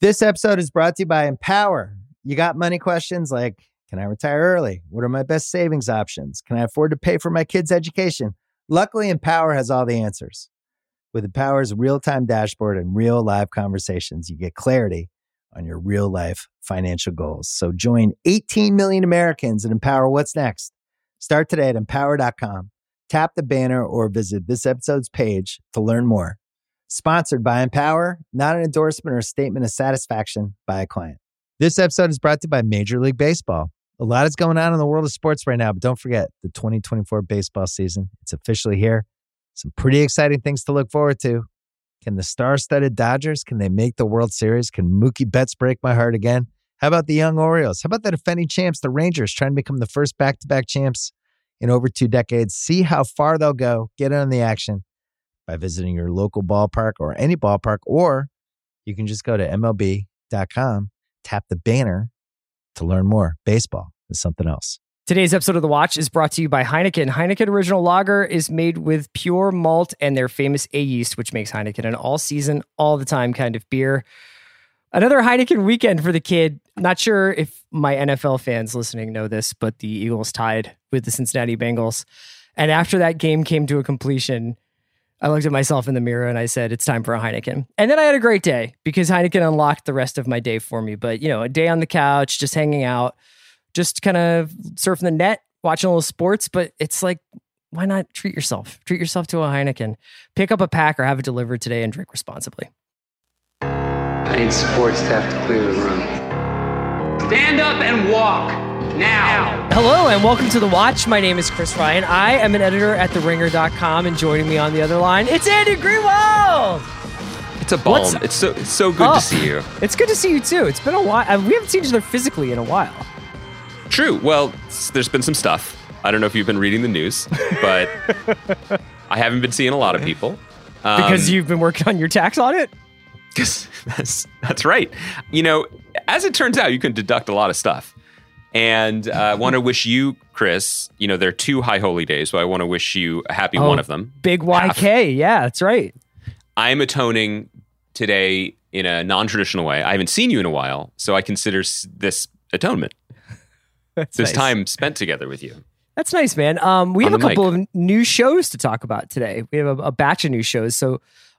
This episode is brought to you by Empower. You got money questions like, can I retire early? What are my best savings options? Can I afford to pay for my kids' education? Luckily, Empower has all the answers. With Empower's real-time dashboard and real live conversations, you get clarity on your real-life financial goals. So join 18 million Americans and Empower what's next. Start today at empower.com. Tap the banner or visit this episode's page to learn more. Sponsored by Empower, not an endorsement or statement of satisfaction by a client. This episode is brought to you by Major League Baseball. A lot is going on in the world of sports right now, but don't forget the 2024 baseball season. It's officially here. Some pretty exciting things to look forward to. Can the star-studded Dodgers, can they make the World Series? Can Mookie Betts break my heart again? How about the young Orioles? How about the defending champs, the Rangers, trying to become the first back-to-back champs in over 2 decades? See how far they'll go. Get in on the action by visiting your local ballpark or any ballpark, or you can just go to MLB.com, tap the banner to learn more. Baseball is something else. Today's episode of The Watch is brought to you by Heineken. Heineken Original Lager is made with pure malt and their famous A yeast, which makes Heineken an all-season, all-the-time kind of beer. Another Heineken weekend for the kid. Not sure if my NFL fans listening know this, but the Eagles tied with the Cincinnati Bengals. And after that game came to a completion, I looked at myself in the mirror and I said, it's time for a Heineken. And then I had a great day because Heineken unlocked the rest of my day for me. But, you know, a day on the couch, just hanging out, just kind of surfing the net, watching a little sports. But it's like, why not treat yourself? Treat yourself to a Heineken. Pick up a pack or have it delivered today and drink responsibly. I need support staff to clear the room. Stand up and walk. Now. Hello and welcome to The Watch. My name is Chris Ryan. I am an editor at TheRinger.com, and joining me on the other line, it's Andy Greenwald. It's a balm. It's so good to see you. It's good to see you too. It's been a while. We haven't seen each other physically in a while. True. Well, there's been some stuff. I don't know if you've been reading the news, but I haven't been seeing a lot of people. Because you've been working on your tax audit? Because that's right. You know, as it turns out, you can deduct a lot of stuff. And I want to wish you, Chris, you know, there are 2 high holy days, so I want to wish you a happy one of them. Big YK. Yeah, that's right. I'm atoning today in a non-traditional way. I haven't seen you in a while, so I consider this atonement. This nice. Time spent together with you. That's nice, man. We have a couple of new shows to talk about today. We have a batch of new shows. So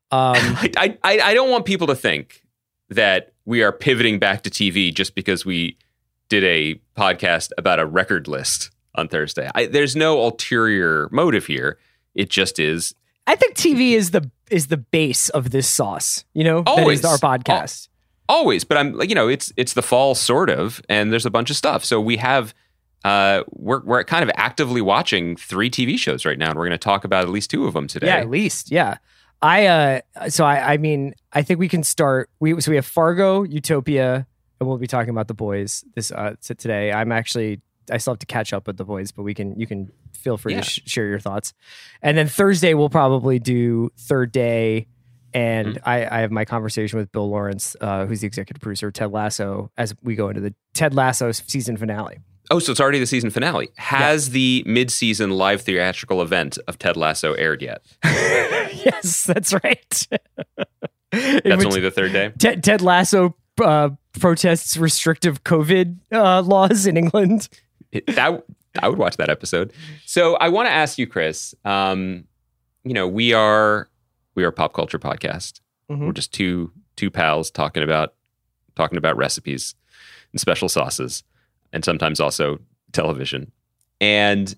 I don't want people to think that we are pivoting back to TV just because we did a podcast about a record list on Thursday. There's no ulterior motive here. It just is. I think TV is the base of this sauce. You know, always that is our podcast. Always, but I'm like, you know, it's the fall sort of, and there's a bunch of stuff. So we have we're kind of actively watching 3 TV shows right now, and we're going to talk about at least 2 of them today. Yeah, at least, yeah. I mean, I think we can start. We have Fargo, Utopia. And we'll be talking about The Boys today. I still have to catch up with The Boys, but you can feel free to share your thoughts. And then Thursday we'll probably do Third Day, and I have my conversation with Bill Lawrence, who's the executive producer of Ted Lasso, as we go into the Ted Lasso season finale. Oh, so it's already the season finale. Has the mid-season live theatrical event of Ted Lasso aired yet? Yes, that's right. That's only the 3rd day? Ted Lasso protests restrictive COVID laws in England. I would watch that episode. So I want to ask you, Chris. You know, we are a pop culture podcast. Mm-hmm. We're just two pals talking about recipes and special sauces, and sometimes also television. And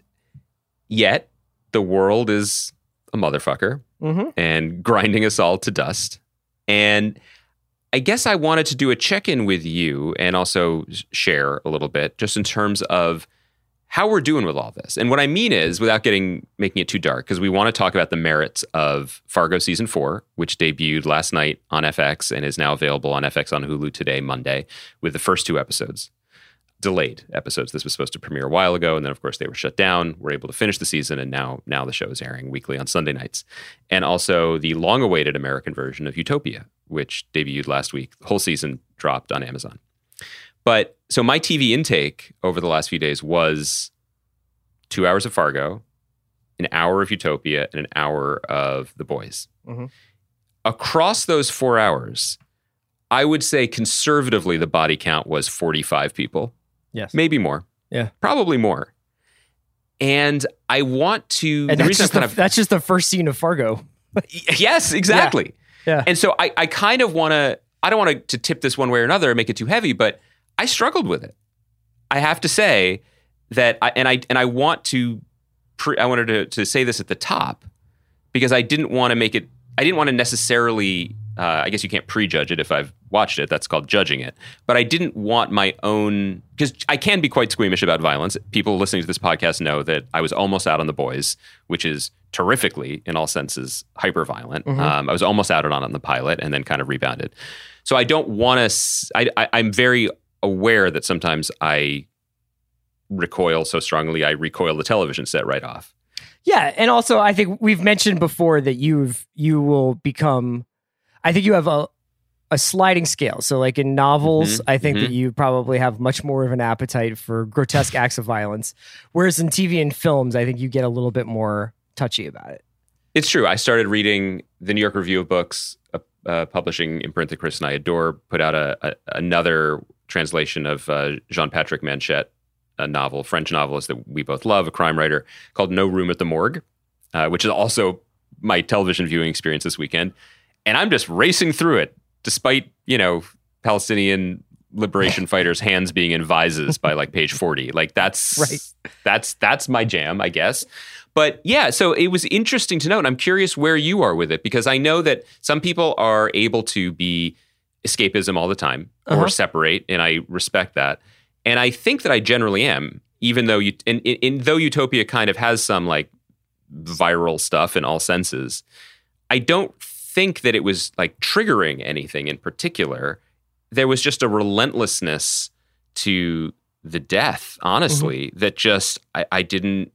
yet, the world is a motherfucker and grinding us all to dust. And I guess I wanted to do a check-in with you and also share a little bit just in terms of how we're doing with all this. And what I mean is, without making it too dark, because we want to talk about the merits of Fargo Season 4, which debuted last night on FX and is now available on FX on Hulu today, Monday, with the first 2 episodes. Delayed episodes. This was supposed to premiere a while ago, and then, of course, they were shut down. We're able to finish the season, and now the show is airing weekly on Sunday nights. And also the long-awaited American version of Utopia, which debuted last week. The whole season dropped on Amazon. But so my TV intake over the last few days was 2 hours of Fargo, an hour of Utopia, and an hour of The Boys. Mm-hmm. Across those 4 hours, I would say conservatively the body count was 45 people. Yes. Maybe more. Yeah. Probably more. And I want to... And that's just the first scene of Fargo. Yes, exactly. Yeah. And so I kind of want to... I don't want to tip this one way or another and make it too heavy, but I struggled with it. I have to say that... I wanted to say this at the top because I didn't want to make it... I didn't want to necessarily... I guess you can't prejudge it if I've watched it. That's called judging it. But I didn't want my own... Because I can be quite squeamish about violence. People listening to this podcast know that I was almost out on The Boys, which is terrifically, in all senses, hyper-violent. I was almost out on the pilot and then kind of rebounded. So I don't want to... I'm very aware that sometimes I recoil so strongly, I recoil the television set right off. Yeah, and also I think we've mentioned before that you will become... I think you have a sliding scale. So like in novels, I think that you probably have much more of an appetite for grotesque acts of violence. Whereas in TV and films, I think you get a little bit more touchy about it. It's true. I started reading the New York Review of Books, publishing imprint that Chris and I adore, put out another translation of Jean-Patrick Manchette, a novel, French novelist that we both love, a crime writer, called No Room at the Morgue, which is also my television viewing experience this weekend. And I'm just racing through it, despite, Palestinian liberation fighters' hands being in vises by like page 40. Like that's right. That's my jam, I guess. But yeah, so it was interesting to know, and I'm curious where you are with it, because I know that some people are able to be escapism all the time or separate, and I respect that. And I think that I generally am, even though though Utopia kind of has some like viral stuff in all senses, I don't think that it was like triggering anything in particular. There was just a relentlessness to the death, honestly, that just I don't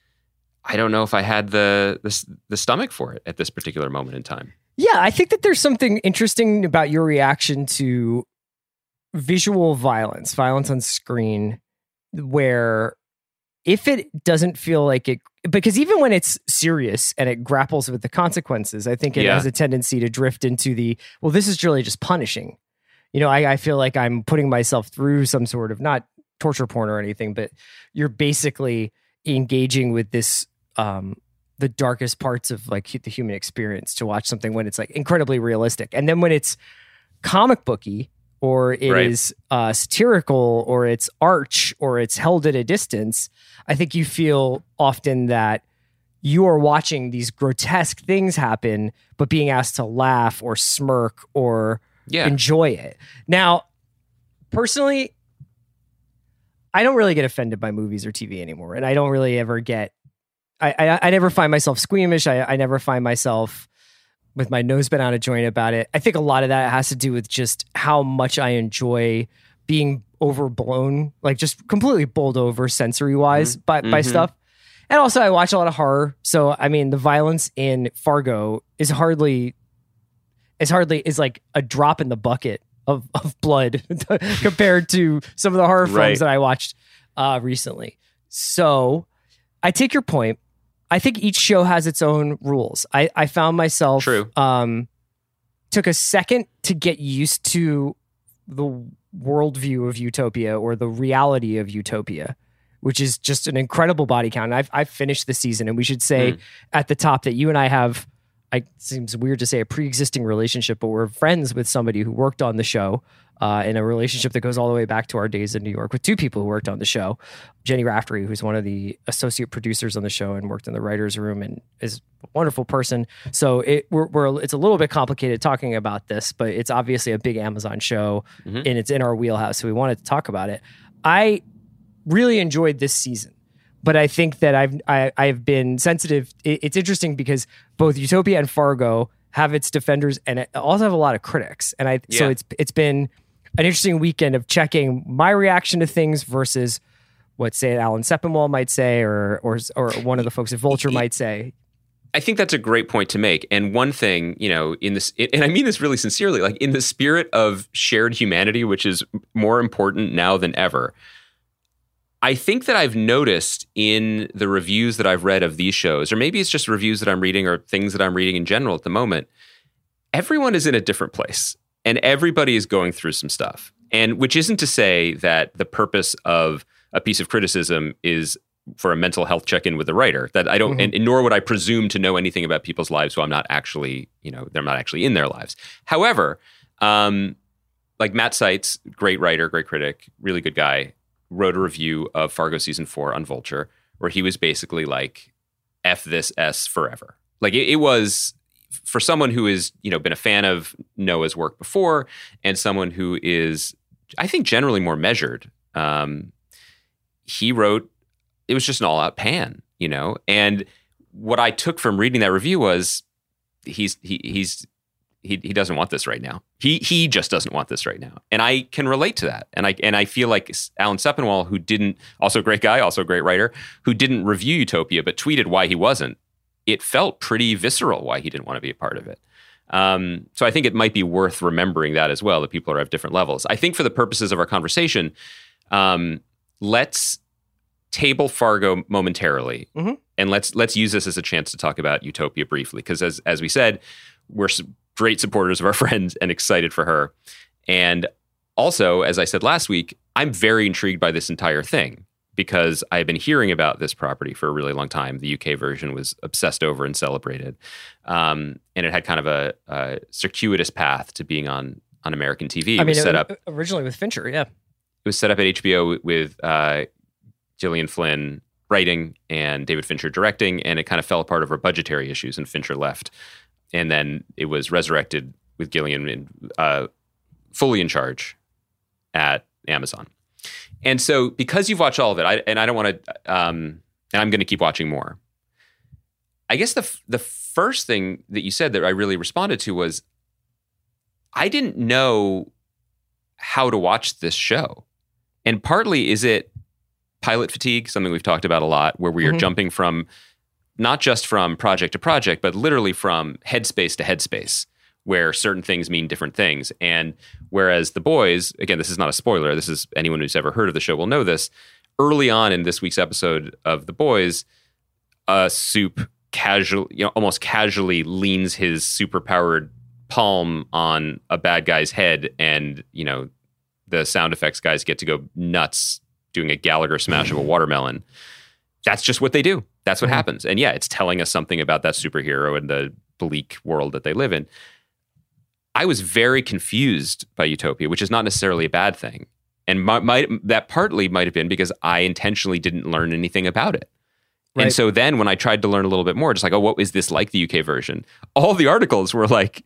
know if I had the stomach for it at this particular moment in time. Yeah, I think that there's something interesting about your reaction to visual violence on screen, where if it doesn't feel like it, because even when it's serious and it grapples with the consequences, I think it has a tendency to drift into this is really just punishing. I feel like I'm putting myself through some sort of, not torture porn or anything, but you're basically engaging with this, the darkest parts of like the human experience to watch something when it's like incredibly realistic. And then when it's comic booky, or it is satirical, or it's arch, or it's held at a distance, I think you feel often that you are watching these grotesque things happen, but being asked to laugh or smirk or enjoy it. Now, personally, I don't really get offended by movies or TV anymore, and I don't really ever get... I never find myself squeamish. I never find myself with my nose bent out of joint about it. I think a lot of that has to do with just how much I enjoy being overblown, like just completely bowled over sensory wise by stuff. And also I watch a lot of horror. So, I mean, the violence in Fargo is like a drop in the bucket of blood compared to some of the horror films that I watched recently. So I take your point. I think each show has its own rules. I found myself took a second to get used to the worldview of Utopia, or the reality of Utopia, which is just an incredible body count. And I've finished the season, and we should say at the top that you and I have, it seems weird to say a pre-existing relationship, but we're friends with somebody who worked on the show, in a relationship that goes all the way back to our days in New York, with two people who worked on the show. Jenny Raftery, who's one of the associate producers on the show and worked in the writer's room and is a wonderful person. So it's a little bit complicated talking about this, but it's obviously a big Amazon show and it's in our wheelhouse. So we wanted to talk about it. I really enjoyed this season, but I think that I've been sensitive. It's interesting because both Utopia and Fargo have its defenders and it also have a lot of critics. And so it's been an interesting weekend of checking my reaction to things versus what, say, Alan Sepinwall might say, or one of the folks at Vulture might say. I think that's a great point to make. And one thing, in this, and I mean this really sincerely, like in the spirit of shared humanity, which is more important now than ever, I think that I've noticed in the reviews that I've read of these shows, or maybe it's just reviews that I'm reading or things that I'm reading in general at the moment, everyone is in a different place. and everybody is going through some stuff. And which isn't to say that the purpose of a piece of criticism is for a mental health check-in with the writer. That I don't, and nor would I presume to know anything about people's lives who I'm not actually, they're not actually in their lives. However, like Matt Seitz, great writer, great critic, really good guy, wrote a review of Fargo season 4 on Vulture, where he was basically like, F this S forever. Like it was, for someone who has, been a fan of Noah's work before, and someone who is, I think, generally more measured. He wrote, it was just an all-out pan, And what I took from reading that review was, he doesn't want this right now. He just doesn't want this right now, and I can relate to that. And I feel like Alan Sepinwall, who didn't, also a great guy, also a great writer, who didn't review Utopia but tweeted why he wasn't. It felt pretty visceral why he didn't want to be a part of it. So I think it might be worth remembering that as well, that people are at different levels. I think for the purposes of our conversation, let's table Fargo momentarily, and let's use this as a chance to talk about Utopia briefly, because as we said, we're great supporters of our friend and excited for her. And also, as I said last week, I'm very intrigued by this entire thing, because I've been hearing about this property for a really long time. The UK version was obsessed over and celebrated. And it had kind of a circuitous path to being on American TV. It was set up originally with Fincher, yeah. It was set up at HBO with Gillian Flynn writing and David Fincher directing, and it kind of fell apart over budgetary issues, and Fincher left. And then it was resurrected with Gillian fully in charge at Amazon. And so, because you've watched all of it, I don't want to, and I'm going to keep watching more. I guess the first thing that you said that I really responded to was, I didn't know how to watch this show. And partly is it pilot fatigue, something we've talked about a lot, where we are jumping from, not just from project to project, but literally from headspace to headspace, where certain things mean different things. And whereas The Boys, again, this is not a spoiler, this is, anyone who's ever heard of the show will know this, early on in this week's episode of The Boys, Soup almost casually leans his superpowered palm on a bad guy's head, and, the sound effects guys get to go nuts doing a Gallagher smash of a watermelon. That's just what they do. That's what happens. And yeah, it's telling us something about that superhero and the bleak world that they live in. I was very confused by Utopia, which is not necessarily a bad thing. And that partly might have been because I intentionally didn't learn anything about it. Right. And so then when I tried to learn a little bit more, just like, oh, what is this like the UK version? All the articles were like,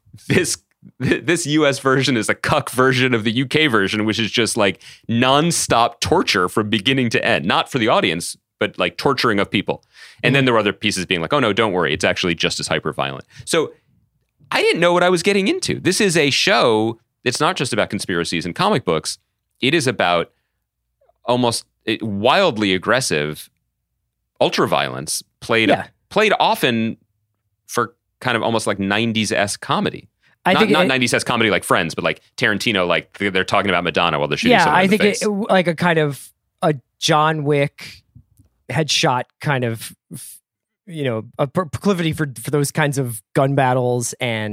this US version is a cuck version of the UK version, which is just like nonstop torture from beginning to end. Not for the audience, but like torturing of people. And then there were other pieces being like, oh no, don't worry, it's actually just as hyper violent. So I didn't know what I was getting into. This is a show, it's not just about conspiracies and comic books. It is about almost wildly aggressive ultra-violence played often for kind of almost like 90s-esque comedy. Not 90s-esque comedy like Friends, but like Tarantino, like they're talking about Madonna while they're shooting someone in the face. Yeah, I think like a kind of a John Wick headshot kind of, a proclivity for those kinds of gun battles and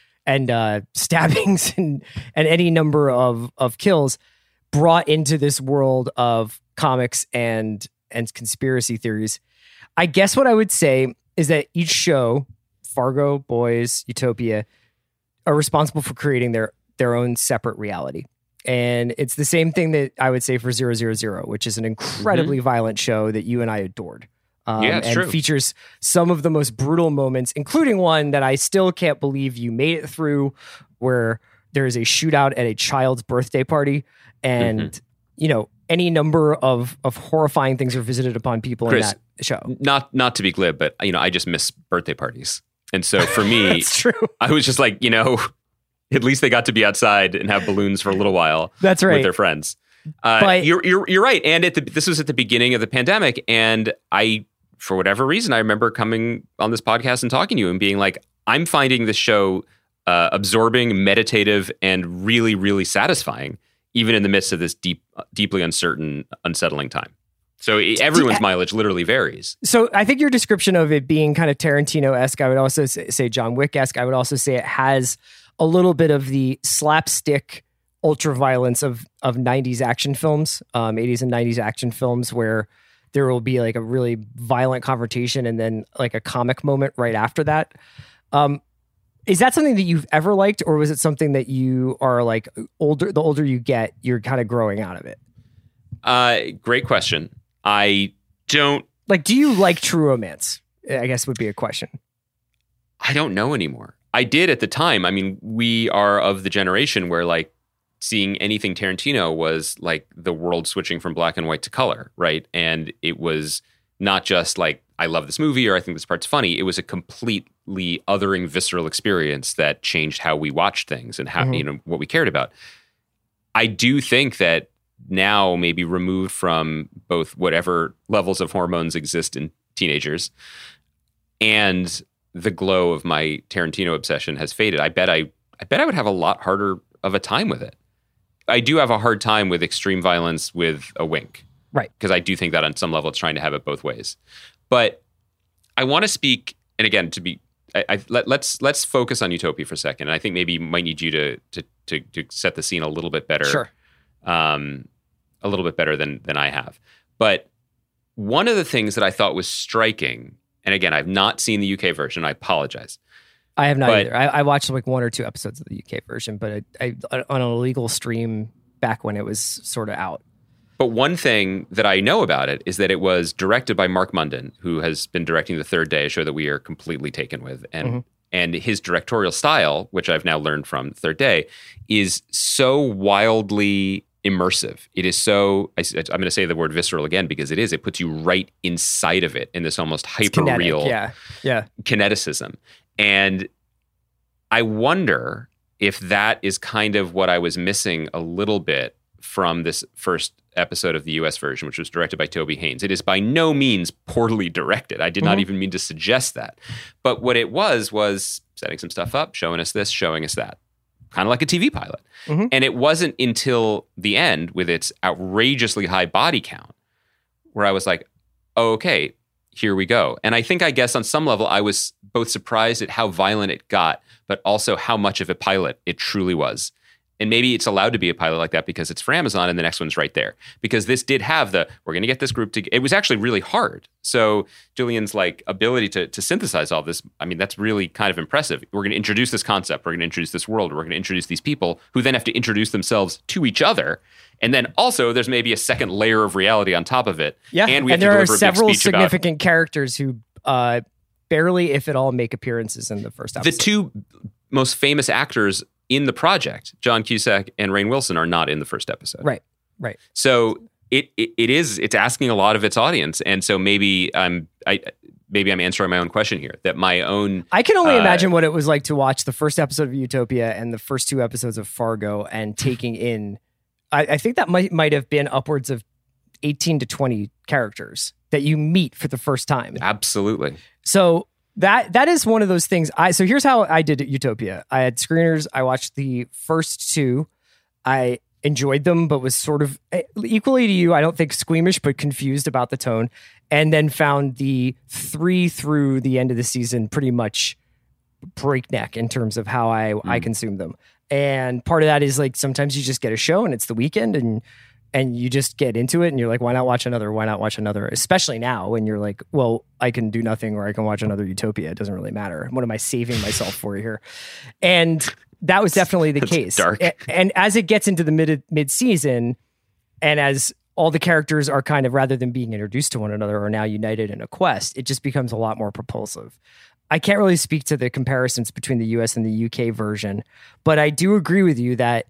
stabbings and any number of kills brought into this world of comics and conspiracy theories. I guess what I would say is that each show, Fargo, Boys, Utopia, are responsible for creating their own separate reality. And it's the same thing that I would say for 000, which is an incredibly violent show that you and I adored. And true. Features some of the most brutal moments, including one that I still can't believe you made it through, where there is a shootout at a child's birthday party. And, any number of horrifying things are visited upon people, Chris, in that show. Not to be glib, but, I just miss birthday parties. And so for me, that's true. I was just like, at least they got to be outside and have balloons for a little while. That's right. With their friends. But you're right. And this was at the beginning of the pandemic. And I, for whatever reason, I remember coming on this podcast and talking to you and being like, I'm finding this show absorbing, meditative, and really, really satisfying, even in the midst of this deeply uncertain, unsettling time. So everyone's mileage literally varies. So I think your description of it being kind of Tarantino-esque, I would also say John Wick-esque. I would also say it has a little bit of the slapstick ultra violence of 90s action films, 80s and 90s action films, where there will be like a really violent confrontation and then like a comic moment right after that. Is that something that you've ever liked, or was it something that you are like the older you get, you're kind of growing out of it? Great question. I don't like, do you like true romance? I guess would be a question. I don't know anymore. I did at the time. I mean, we are of the generation where like seeing anything Tarantino was like the world switching from black and white to color, right? And it was not just like, I love this movie or I think this part's funny. It was a completely othering, visceral experience that changed how we watched things and how, you know, what we cared about. I do think that now, maybe removed from both whatever levels of hormones exist in teenagers and the glow of my Tarantino obsession has faded, I bet I would have a lot harder of a time with it. I do have a hard time with extreme violence with a wink. Right. Because I do think that on some level it's trying to have it both ways. But I want to speak, and again, let's focus on Utopia for a second. And I think maybe might need you to set the scene a little bit better. Sure. A little bit better than I have. But one of the things that I thought was striking, and again, I've not seen the UK version, I apologize. I have not either. I watched like 1 or 2 episodes of the UK version, but I on an illegal stream back when it was sort of out. But one thing that I know about it is that it was directed by Mark Munden, who has been directing The Third Day, a show that we are completely taken with. And his directorial style, which I've now learned from The Third Day, is so wildly immersive. It is so, I'm going to say the word visceral again because it is. It puts you right inside of it in this almost hyper-real kineticism. And I wonder if that is kind of what I was missing a little bit from this first episode of the US version, which was directed by Toby Haynes. It is by no means poorly directed. I did not even mean to suggest that. But what it was setting some stuff up, showing us this, showing us that. Kind of like a TV pilot. And it wasn't until the end with its outrageously high body count where I was like, oh, okay, here we go. And I guess on some level, I was both surprised at how violent it got, but also how much of a pilot it truly was. And maybe it's allowed to be a pilot like that because it's for Amazon and the next one's right there. Because this did have we're going to get this group to, it was actually really hard. So Julian's like ability to synthesize all this, I mean, that's really kind of impressive. We're going to introduce this concept. We're going to introduce this world. We're going to introduce these people who then have to introduce themselves to each other. And then also there's maybe a second layer of reality on top of it. Yeah. And we have there to are deliver several a big speech significant characters who barely, if at all, make appearances in the first episode. The two most famous actors in the project, John Cusack and Rainn Wilson, are not in the first episode. Right. So it's asking a lot of its audience, and so maybe I'm answering my own question here. That my own I can only imagine what it was like to watch the first episode of Utopia and the first 2 episodes of Fargo and taking in. I think that might have been upwards of 18 to 20 characters that you meet for the first time. Absolutely. So. That is one of those things. So here's how I did Utopia. I had screeners. I watched the first 2. I enjoyed them, but was sort of equally to you, I don't think squeamish, but confused about the tone. And then found the 3 through the end of the season pretty much breakneck in terms of how I consume them. And part of that is like sometimes you just get a show and it's the weekend and you just get into it and you're like, why not watch another? Why not watch another? Especially now when you're like, well, I can do nothing or I can watch another Utopia. It doesn't really matter. What am I saving myself for here? And that was definitely the case. Dark. And as it gets into the mid-season and as all the characters are kind of, rather than being introduced to one another, are now united in a quest, it just becomes a lot more propulsive. I can't really speak to the comparisons between the US and the UK version, but I do agree with you that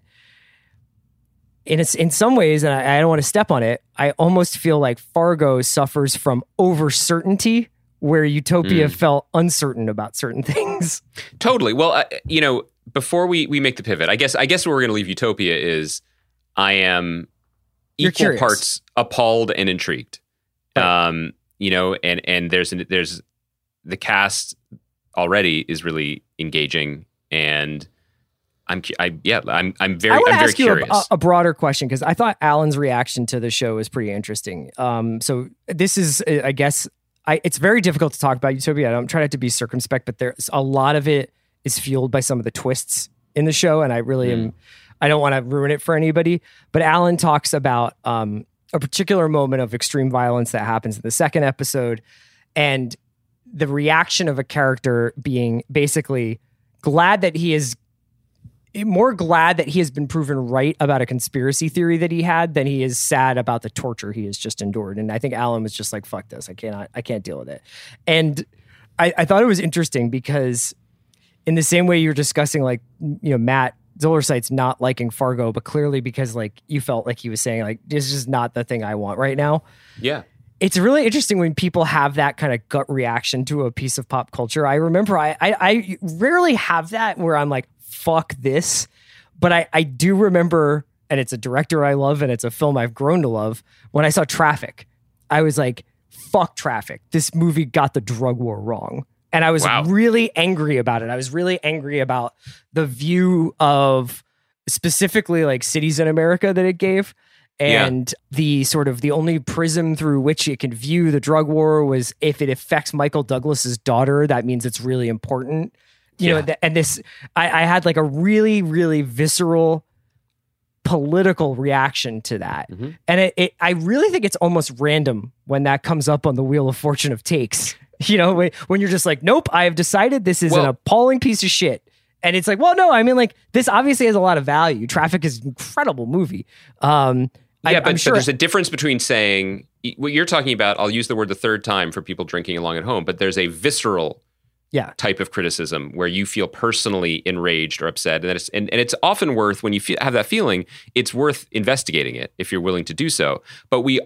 in some ways, and I don't want to step on it, I almost feel like Fargo suffers from over certainty where Utopia felt uncertain about certain things. Totally. Well, before we make the pivot, I guess where we're going to leave Utopia is I am equal parts appalled and intrigued. Right. And there's the cast already is really engaging, and I'm very curious. A broader question, because I thought Alan's reaction to the show was pretty interesting. So this is, I guess, it's very difficult to talk about Utopia. I'm trying not to be circumspect, but there's a lot of it is fueled by some of the twists in the show, and I really am. I don't want to ruin it for anybody, but Alan talks about a particular moment of extreme violence that happens in the second episode, and the reaction of a character being basically glad that he has been proven right about a conspiracy theory that he had than he is sad about the torture he has just endured. And I think Alan was just like, fuck this. I can't deal with it. And I thought it was interesting because in the same way you're discussing, like, you know, Matt Zollersight's not liking Fargo, but clearly because like you felt like he was saying like, this is not the thing I want right now. Yeah. It's really interesting when people have that kind of gut reaction to a piece of pop culture. I remember I rarely have that where I'm like, fuck this. But I do remember, and it's a director I love and it's a film I've grown to love. When I saw Traffic, I was like, fuck Traffic. This movie got the drug war wrong. And I was really angry about it. I was really angry about the view of specifically like cities in America that it gave. And the sort of the only prism through which it can view the drug war was if it affects Michael Douglas's daughter, that means it's really important. You know, and this, I had like a really, really visceral political reaction to that. Mm-hmm. And I really think it's almost random when that comes up on the Wheel of Fortune of takes. You know, when you're just like, nope, I have decided this is an appalling piece of shit. And it's like, well, no, I mean, like, this obviously has a lot of value. Traffic is an incredible movie. But there's a difference between saying what you're talking about. I'll use the word the third time for people drinking along at home, but there's a visceral type of criticism where you feel personally enraged or upset. And it's often worth, when you have that feeling, it's worth investigating it if you're willing to do so. But we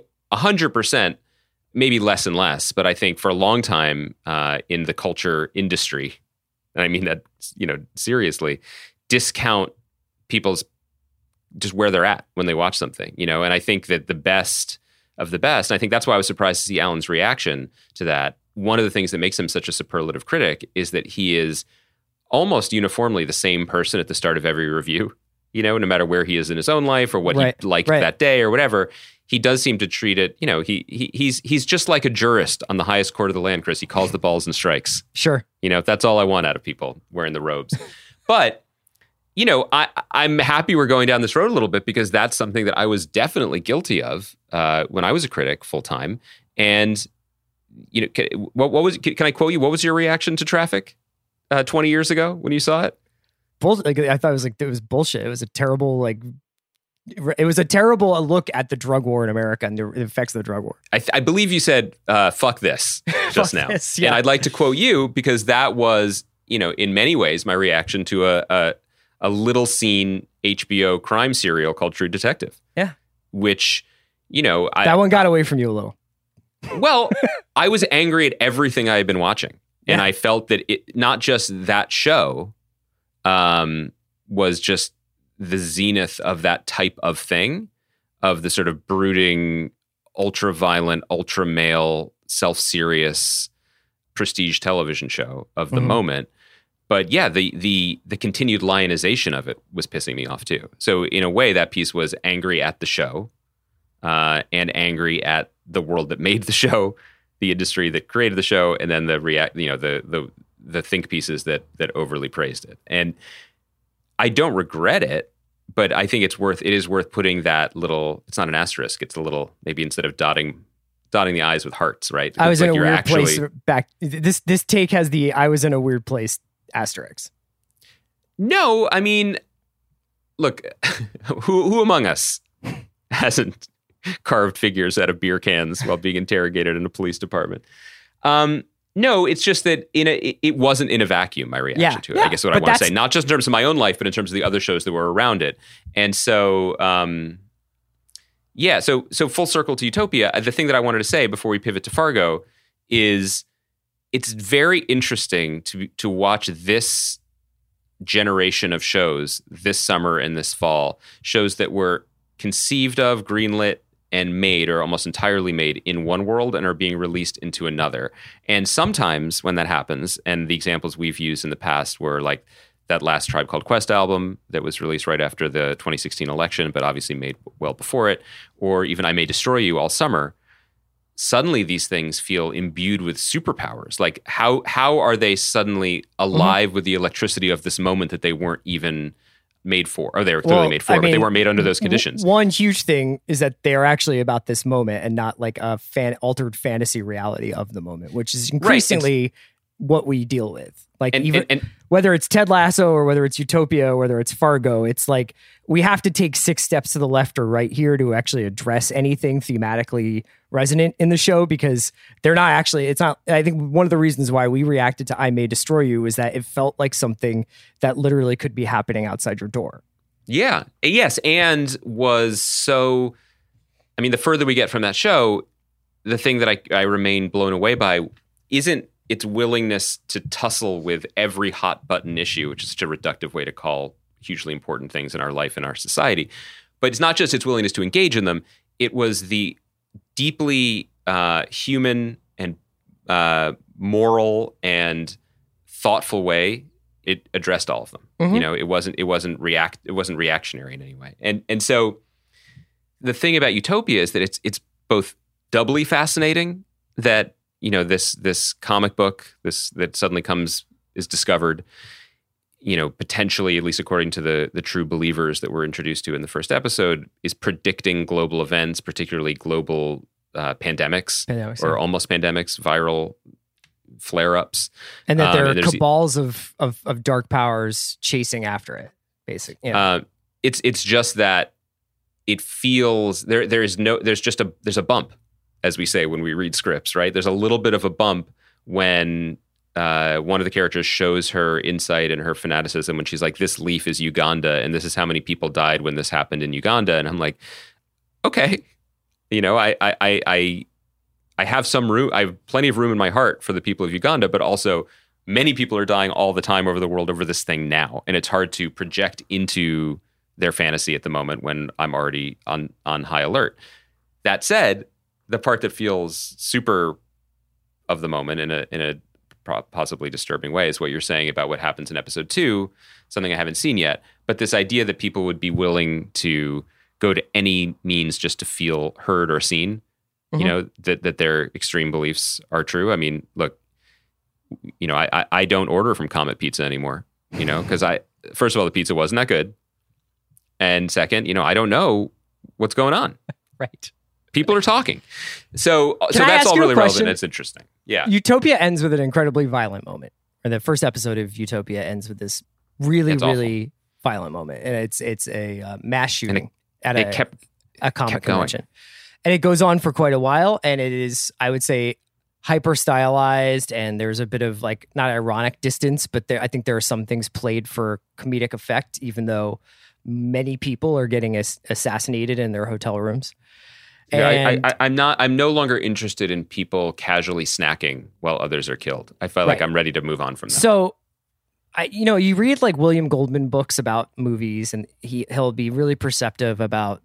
100%, maybe less and less, but I think for a long time in the culture industry, and I mean that, you know, seriously, discount people's just where they're at when they watch something, you know. And I think that the best of the best, and I think that's why I was surprised to see Alan's reaction to that. One of the things that makes him such a superlative critic is that he is almost uniformly the same person at the start of every review, you know, no matter where he is in his own life or what he liked that day or whatever. He does seem to treat it, you know, he's just like a jurist on the highest court of the land, Chris. He calls the balls and strikes. Sure. You know, that's all I want out of people wearing the robes. But, you know, I'm happy we're going down this road a little bit because that's something that I was definitely guilty of when I was a critic full time. And, you know, can I quote you? What was your reaction to Traffic 20 years ago when you saw it? I thought it was bullshit. It was a terrible, look at the drug war in America and the effects of the drug war. I believe you said, fuck this just now. This, yeah. And I'd like to quote you because that was, you know, in many ways, my reaction to a little seen HBO crime serial called True Detective. Yeah. Which, you know, that one got away from you a little. Well, I was angry at everything I had been watching. And I felt that not just that show was just the zenith of that type of thing, of the sort of brooding, ultra-violent, ultra-male, self-serious prestige television show of the moment. But yeah, the continued lionization of it was pissing me off too. So in a way, that piece was angry at the show and angry at the world that made the show, the industry that created the show, and then the think pieces that overly praised it. And I don't regret it, but I think it is worth putting that little, it's not an asterisk, it's a little, maybe instead of dotting the I's with hearts, right? I was in a weird place back. This take has the I was in a weird place asterisk. No, I mean, look, who among us hasn't carved figures out of beer cans while being interrogated in a police department? No, it's just that it wasn't in a vacuum, my reaction to it. I guess what I want to say, not just in terms of my own life, but in terms of the other shows that were around it. And so, so full circle to Utopia. The thing that I wanted to say before we pivot to Fargo is it's very interesting to watch this generation of shows this summer and this fall, shows that were conceived of, greenlit, and made, or almost entirely made, in one world and are being released into another. And sometimes when that happens, and the examples we've used in the past were like that last Tribe Called Quest album that was released right after the 2016 election, but obviously made well before it, or even I May Destroy You all summer, suddenly these things feel imbued with superpowers. Like how are they suddenly alive with the electricity of this moment that they weren't even made for? Or they were clearly made for, but they weren't made under those conditions. One huge thing is that they are actually about this moment and not like a altered fantasy reality of the moment, which is increasingly what we deal with. Like whether it's Ted Lasso or whether it's Utopia or whether it's Fargo, it's like we have to take 6 steps to the left or right here to actually address anything thematically resonant in the show, because they're not actually, it's not, I think one of the reasons why we reacted to I May Destroy You is that it felt like something that literally could be happening outside your door. Yeah. Yes. And was so, I mean, the further we get from that show, the thing that I remain blown away by isn't its willingness to tussle with every hot button issue, which is such a reductive way to call hugely important things in our life and our society. But it's not just its willingness to engage in them. It was the deeply human and moral and thoughtful way it addressed all of them. You know, it wasn't reactionary in any way. And so the thing about Utopia is that it's both doubly fascinating that, you know, this comic book, that suddenly is discovered, you know, potentially, at least according to the true believers that we're introduced to in the first episode, is predicting global events, particularly global pandemics or almost pandemics, viral flare-ups. And that there are cabals of dark powers chasing after it, basically. Yeah. It's just that it feels there's a bump, as we say when we read scripts, right? There's a little bit of a bump when one of the characters shows her insight and her fanaticism when she's like, this leaf is Uganda, and this is how many people died when this happened in Uganda. And I'm like, okay, you know, I have some room, I have plenty of room in my heart for the people of Uganda, but also many people are dying all the time over the world over this thing now. And it's hard to project into their fantasy at the moment when I'm already on high alert. That said, the part that feels super of the moment in a possibly disturbing way is what you're saying about what happens in episode 2, something I haven't seen yet. But this idea that people would be willing to go to any means just to feel heard or seen, you know, that their extreme beliefs are true. I mean, look, you know, I don't order from Comet Pizza anymore, you know, because first of all, the pizza wasn't that good. And second, you know, I don't know what's going on. Right. People are talking. So that's all really relevant. It's interesting. Yeah. Utopia ends with an incredibly violent moment. Or the first episode of Utopia ends with this really violent moment. And it's a mass shooting at a comic convention. And it goes on for quite a while. And it is, I would say, hyper stylized. And there's a bit of like, not ironic distance, but I think there are some things played for comedic effect, even though many people are getting assassinated in their hotel rooms. Yeah, I'm no longer interested in people casually snacking while others are killed. I feel like I'm ready to move on from that. So, you read like William Goldman books about movies, and he'll be really perceptive about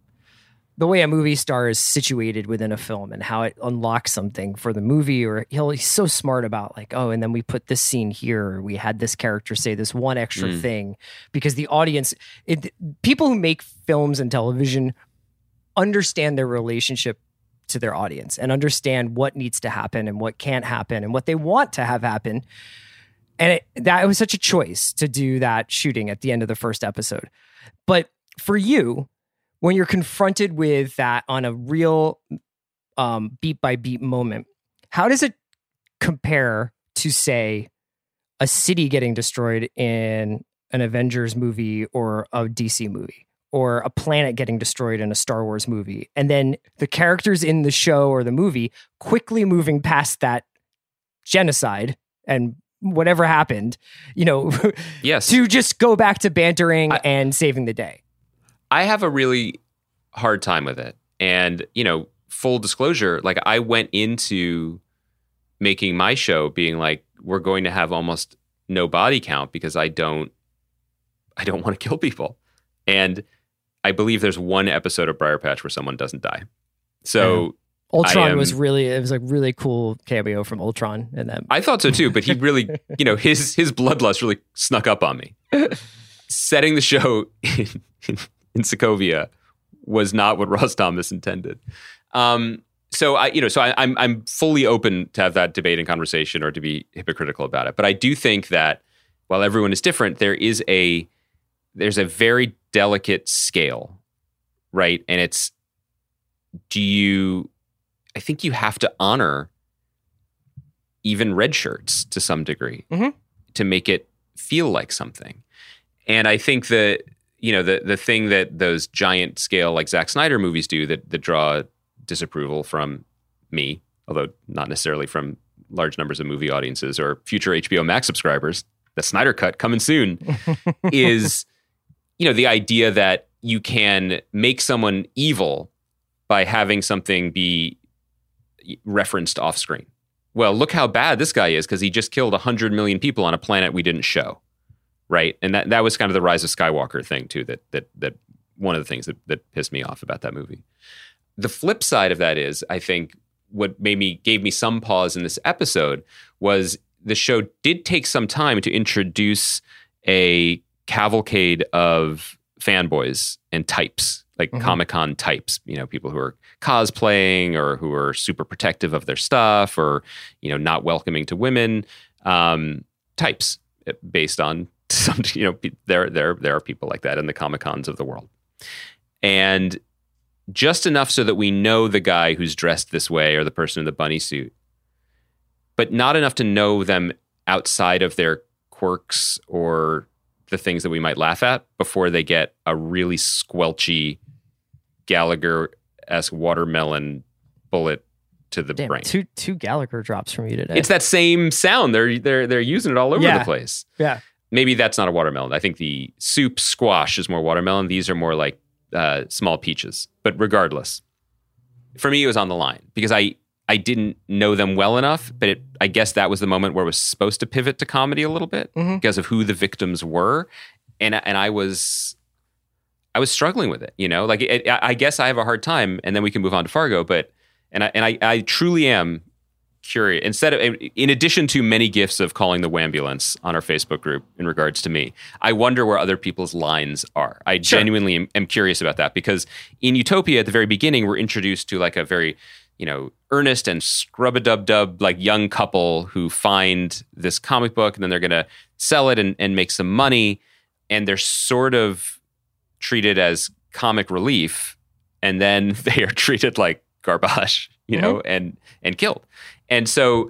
the way a movie star is situated within a film and how it unlocks something for the movie. Or he's so smart about like, oh, and then we put this scene here, or we had this character say this one extra thing, because the audience, people who make films and television understand their relationship to their audience and understand what needs to happen and what can't happen and what they want to have happen. And that was such a choice to do that shooting at the end of the first episode. But for you, when you're confronted with that on a real beat by beat moment, how does it compare to, say, a city getting destroyed in an Avengers movie or a DC movie? Or a planet getting destroyed in a Star Wars movie, and then the characters in the show or the movie quickly moving past that genocide and whatever happened, you know, yes, to just go back to bantering and saving the day. I have a really hard time with it. And, you know, full disclosure, like I went into making my show being like, we're going to have almost no body count because I don't want to kill people. And I believe there's one episode of Briar Patch where someone doesn't die. So Ultron was a really cool cameo from Ultron in that. I thought so too, but he really, you know, his bloodlust really snuck up on me. Setting the show in Sokovia was not what Ross Thomas intended. So I'm fully open to have that debate and conversation or to be hypocritical about it. But I do think that while everyone is different, there's a very delicate scale, right? And I think you have to honor even red shirts to some degree to make it feel like something. And I think that, the thing that those giant scale like Zack Snyder movies do that draw disapproval from me, although not necessarily from large numbers of movie audiences or future HBO Max subscribers, the Snyder Cut coming soon, is, the idea that you can make someone evil by having something be referenced off screen. Well, look how bad this guy is because he just killed 100 million people on a planet we didn't show, right? And that was kind of the Rise of Skywalker thing too, that one of the things that pissed me off about that movie. The flip side of that is, I think, what gave me some pause in this episode was the show did take some time to introduce a cavalcade of fanboys and types, like Comic-Con types, people who are cosplaying or who are super protective of their stuff or, not welcoming to women, types based on some, there are people like that in the Comic-Cons of the world. And just enough so that we know the guy who's dressed this way or the person in the bunny suit, but not enough to know them outside of their quirks or the things that we might laugh at before they get a really squelchy Gallagher-esque watermelon bullet to the brain. Two Gallagher drops from you today. It's that same sound. They're using it all over the place. Yeah. Maybe that's not a watermelon. I think the soup squash is more watermelon. These are more like small peaches. But regardless, for me, it was on the line because I didn't know them well enough, but I guess that was the moment where it was supposed to pivot to comedy a little bit because of who the victims were. And I was struggling with it, I guess I have a hard time, and then we can move on to Fargo, but I truly am curious. In addition to many gifts of calling the Wambulance on our Facebook group in regards to me, I wonder where other people's lines are. I genuinely am curious about that because in Utopia at the very beginning, we're introduced to like a very, earnest and scrub-a-dub-dub like young couple who find this comic book and then they're going to sell it and make some money. And they're sort of treated as comic relief. And then they are treated like garbage, and killed. And so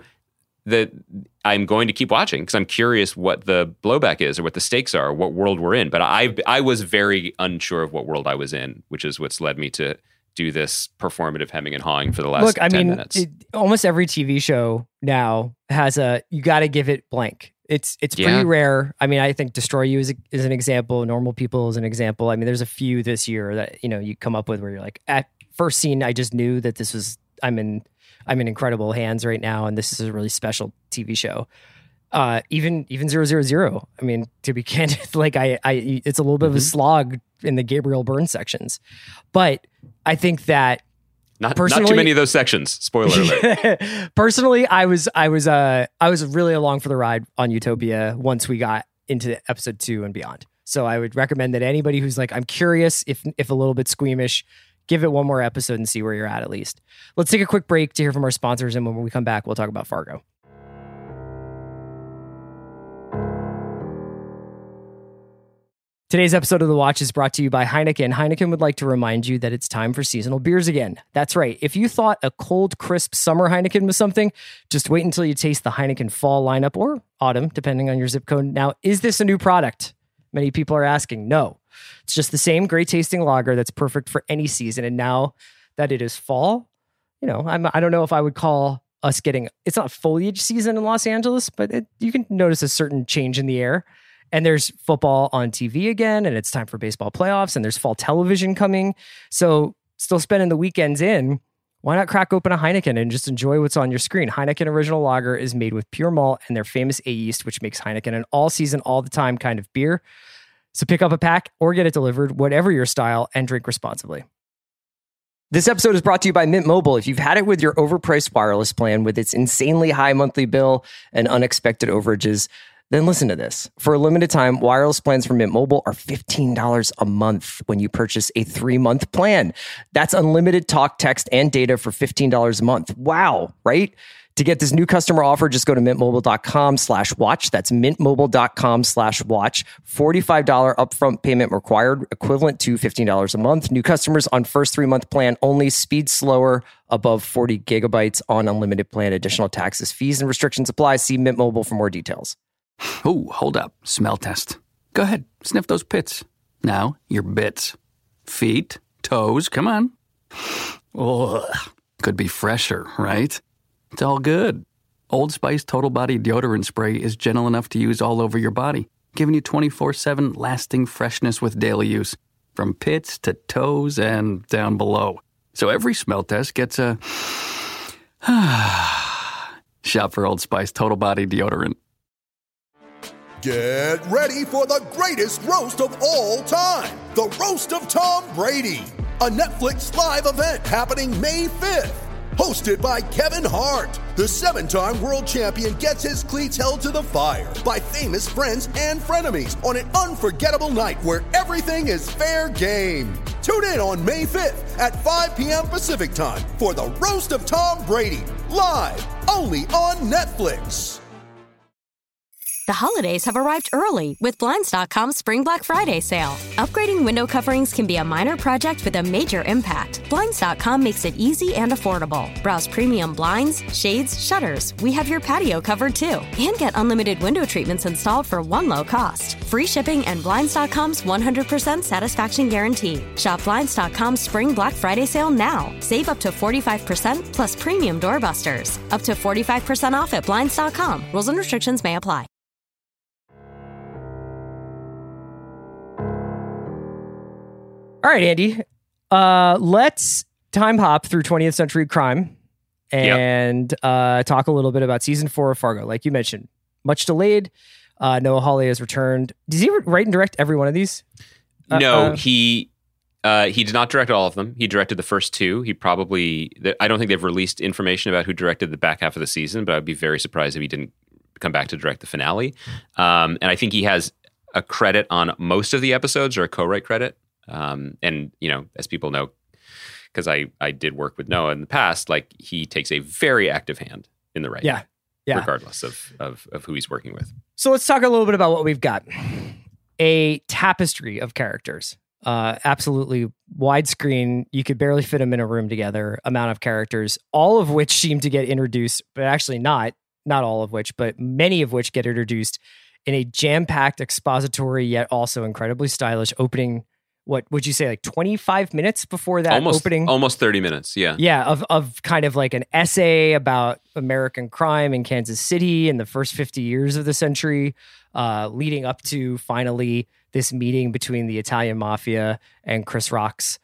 I'm going to keep watching because I'm curious what the blowback is or what the stakes are, what world we're in. But I was very unsure of what world I was in, which is what's led me to do this performative hemming and hawing for the last 10 minutes. Almost every TV show now has you got to give it blank. It's pretty rare. I mean, I think Destroy You is an example. Normal People is an example. I mean, there's a few this year that, you come up with where you're like, at first scene, I just knew that I'm in incredible hands right now. And this is a really special TV show. Even 000. I mean, to be candid, like it's a little bit of a slog in the Gabriel Byrne sections, but I think that not too many of those sections. Spoiler alert. Personally, I was really along for the ride on Utopia once we got into episode 2 and beyond. So I would recommend that anybody who's like, I'm curious, if a little bit squeamish, give it one more episode and see where you're at least. Let's take a quick break to hear from our sponsors, and when we come back, we'll talk about Fargo. Today's episode of The Watch is brought to you by Heineken. Heineken would like to remind you that it's time for seasonal beers again. That's right. If you thought a cold, crisp summer Heineken was something, just wait until you taste the Heineken fall lineup or autumn, depending on your zip code. Now, is this a new product? Many people are asking. No. It's just the same great tasting lager that's perfect for any season. And now that it is fall, I don't know if I would call us it's not foliage season in Los Angeles, but you can notice a certain change in the air. And there's football on TV again, and it's time for baseball playoffs, and there's fall television coming. So still spending the weekends in, why not crack open a Heineken and just enjoy what's on your screen? Heineken Original Lager is made with pure malt and their famous A yeast, which makes Heineken an all-season, all-the-time kind of beer. So pick up a pack or get it delivered, whatever your style, and drink responsibly. This episode is brought to you by Mint Mobile. If you've had it with your overpriced wireless plan with its insanely high monthly bill and unexpected overages, Then listen to this. For a limited time, wireless plans from Mint Mobile are $15 a month when you purchase a 3-month plan. That's unlimited talk, text, and data for $15 a month. Wow, right? To get this new customer offer, just go to mintmobile.com/watch. That's mintmobile.com/watch. $45 upfront payment required, equivalent to $15 a month. New customers on first 3-month plan only. Speed slower, above 40 gigabytes on unlimited plan. Additional taxes, fees, and restrictions apply. See Mint Mobile for more details. Oh, hold up. Smell test. Go ahead. Sniff those pits. Now, your bits. Feet, toes, come on. Ugh. Could be fresher, right? It's all good. Old Spice Total Body Deodorant Spray is gentle enough to use all over your body, giving you 24/7 lasting freshness with daily use, from pits to toes and down below. So every smell test gets a... Shop for Old Spice Total Body Deodorant. Get ready for the greatest roast of all time, the Roast of Tom Brady, a Netflix live event happening May 5th. Hosted by Kevin Hart, the 7-time world champion gets his cleats held to the fire by famous friends and frenemies on an unforgettable night where everything is fair game. Tune in on May 5th at 5 p.m. Pacific time for the Roast of Tom Brady, live only on Netflix. The holidays have arrived early with Blinds.com's Spring Black Friday sale. Upgrading window coverings can be a minor project with a major impact. Blinds.com makes it easy and affordable. Browse premium blinds, shades, shutters. We have your patio covered too. And get unlimited window treatments installed for one low cost. Free shipping and Blinds.com's 100% satisfaction guarantee. Shop Blinds.com's Spring Black Friday sale now. Save up to 45% plus premium doorbusters. Up to 45% off at Blinds.com. Rules and restrictions may apply. All right, Andy, let's time hop through 20th Century Crime and talk a little bit about season 4 of Fargo. Like you mentioned, much delayed. Noah Hawley has returned. Does he write and direct every one of these? No, he did not direct all of them. He directed the first 2. He probably, I don't think they've released information about who directed the back half of the season, but I'd be very surprised if he didn't come back to direct the finale. And I think he has a credit on most of the episodes, or a co-write credit. And, you know, as people know, because I did work with Noah in the past, like, he takes a very active hand in the writing. Yeah. Regardless of who he's working with. So let's talk a little bit about what we've got. A tapestry of characters. Absolutely widescreen. You could barely fit them in a room together. Amount of characters, all of which seem to get introduced, but actually not all of which, but many of which get introduced in a jam-packed, expository, yet also incredibly stylish opening. What would you say, like 25 minutes before that opening? Almost 30 minutes, yeah. Yeah, of kind of like an essay about American crime in Kansas City in the first 50 years of the century, leading up to finally this meeting between the Italian mafia and Chris Rock's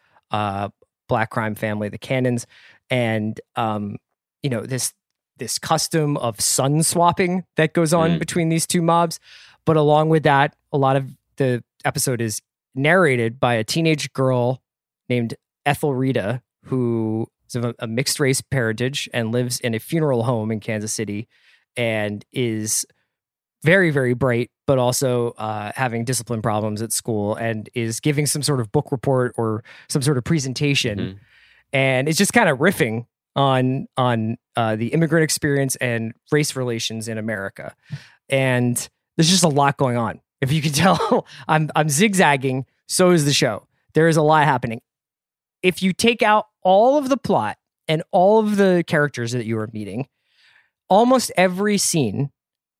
black crime family, the Cannons, and you know, this custom of son swapping that goes on between these two mobs. But along with that, a lot of the episode is narrated by a teenage girl named Ethelrita, who is of a mixed race parentage and lives in a funeral home in Kansas City, and is very, very bright, but also having discipline problems at school, and is giving some sort of book report or some sort of presentation. And it's just kind of riffing on the immigrant experience and race relations in America. And there's just a lot going on. If you can tell, I'm zigzagging. So is the show. There is a lot happening. If you take out all of the plot and all of the characters that you are meeting, almost every scene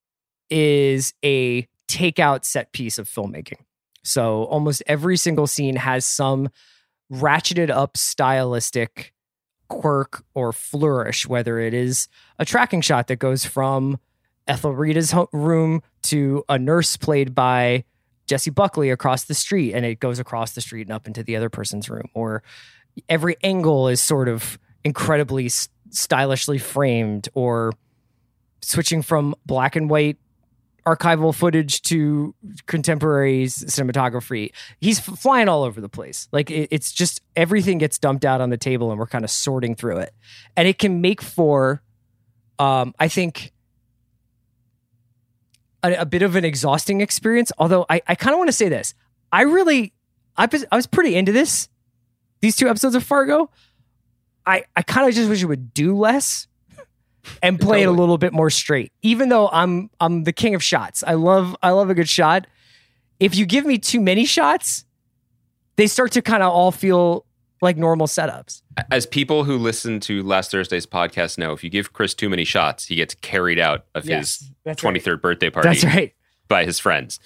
is a takeout set piece of filmmaking. So almost every single scene has some ratcheted up stylistic quirk or flourish, whether it is a tracking shot that goes from Ethelrita's room to a nurse played by Jessie Buckley across the street, and it goes across the street and up into the other person's room. Or every angle is sort of incredibly stylishly framed, or switching from black and white archival footage to contemporary cinematography. He's flying all over the place. Like, it's just everything gets dumped out on the table and we're kind of sorting through it. And it can make for, I think, a bit of an exhausting experience. Although I kind of want to say this. I was pretty into these 2 episodes of Fargo. I kind of just wish it would do less and play it a little bit more straight. Even though I'm the king of shots. I love a good shot. If you give me too many shots, they start to kind of all feel like normal setups. As people who listen to last Thursday's podcast know, if you give Chris too many shots, he gets carried out of his 23rd birthday party. That's right. By his friends.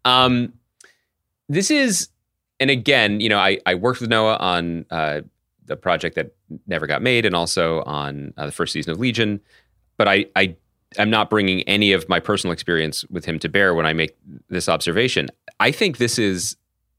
This is, and again, I worked with Noah on the project that never got made, and also on the first season of Legion. But I'm not bringing any of my personal experience with him to bear when I make this observation. I think this is,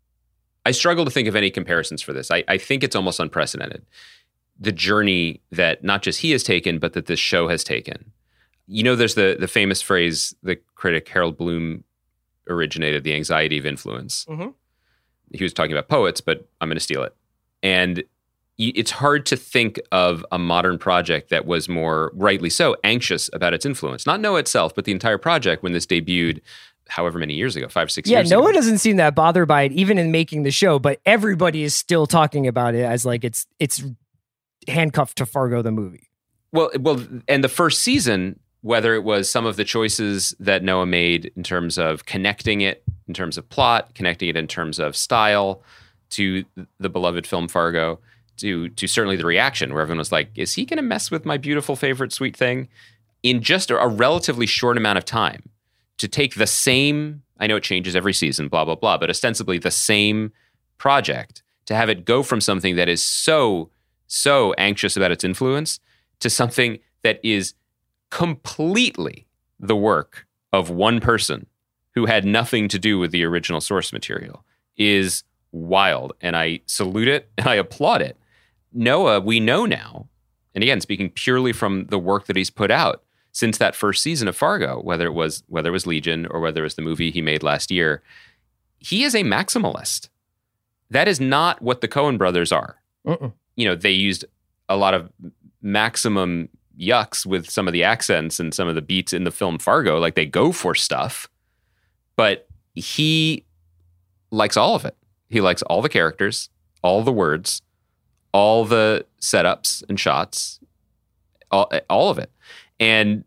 I struggle to think of any comparisons for this. I think it's almost unprecedented. The journey that not just he has taken, but that this show has taken. There's the famous phrase the critic Harold Bloom originated, the anxiety of influence. Mm-hmm. He was talking about poets, but I'm going to steal it. And it's hard to think of a modern project that was more, rightly so, anxious about its influence. Not Noah itself, but the entire project when this debuted however many years ago, 5, 6 years ago. Noah doesn't seem that bothered by it, even in making the show, but everybody is still talking about it as like it's handcuffed to Fargo the movie. Well, and the first season, whether it was some of the choices that Noah made in terms of connecting it, in terms of plot, connecting it in terms of style to the beloved film Fargo, to certainly the reaction where everyone was like, is he going to mess with my beautiful favorite sweet thing? In just a relatively short amount of time, to take the same, I know it changes every season, blah, blah, blah, but ostensibly the same project, to have it go from something that is so anxious about its influence to something that is completely the work of one person who had nothing to do with the original source material is wild. And I salute it and I applaud it. Noah, we know now, and again, speaking purely from the work that he's put out since that first season of Fargo, whether it was Legion or whether it was the movie he made last year, he is a maximalist. That is not what the Coen brothers are. They used a lot of maximum yucks with some of the accents and some of the beats in the film Fargo. Like, they go for stuff, but he likes all of it. He likes all the characters, all the words, all the setups and shots, all of it. And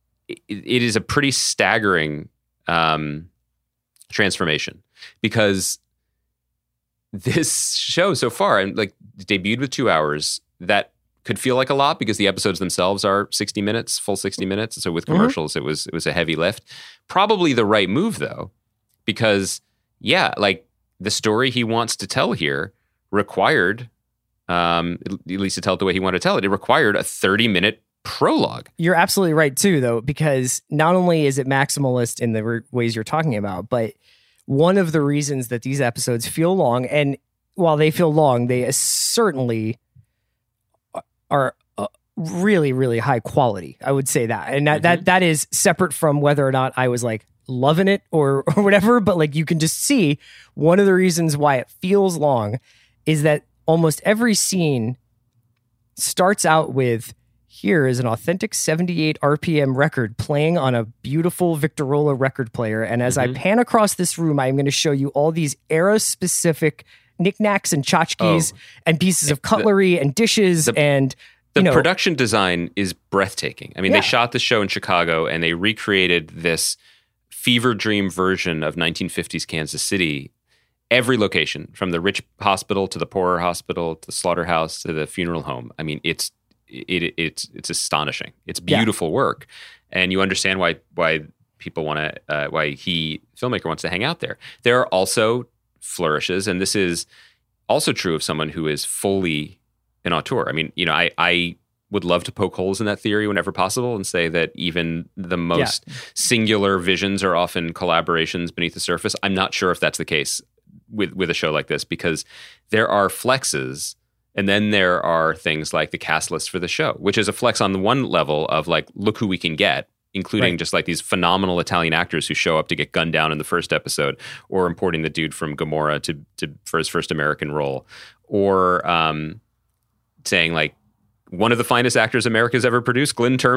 it is a pretty staggering transformation, because this show so far, and like debuted with 2 hours, that could feel like a lot because the episodes themselves are 60 minutes, full 60 minutes. So with commercials, it was a heavy lift. Probably the right move though, because like the story he wants to tell here required, at least to tell it the way he wanted to tell it, it required a 30-minute prologue. You're absolutely right too, though, because not only is it maximalist in the ways you're talking about, but one of the reasons that these episodes feel long, and while they feel long, they certainly are really, really high quality. I would say that, and that is separate from whether or not I was like loving it or whatever. But like, you can just see one of the reasons why it feels long is that almost every scene starts out with, here is an authentic 78 RPM record playing on a beautiful Victorola record player. And as I pan across this room, I'm going to show you all these era-specific knickknacks and tchotchkes and pieces of cutlery and dishes. The production design is breathtaking. I mean, they shot the show in Chicago and they recreated this fever dream version of 1950s Kansas City. Every location, from the rich hospital to the poorer hospital to the slaughterhouse to the funeral home. I mean, it's astonishing. It's beautiful work, and you understand why people want to filmmaker wants to hang out there. There are also flourishes, and this is also true of someone who is fully an auteur. I mean, I would love to poke holes in that theory whenever possible and say that even the most singular visions are often collaborations beneath the surface. I'm not sure if that's the case with a show like this, because there are flexes. And then there are things like the cast list for the show, which is a flex on the one level of like, look who we can get, including just like these phenomenal Italian actors who show up to get gunned down in the first episode, or importing the dude from Gomorrah for his first American role, or saying like, one of the finest actors America's ever produced, Glynn Turman,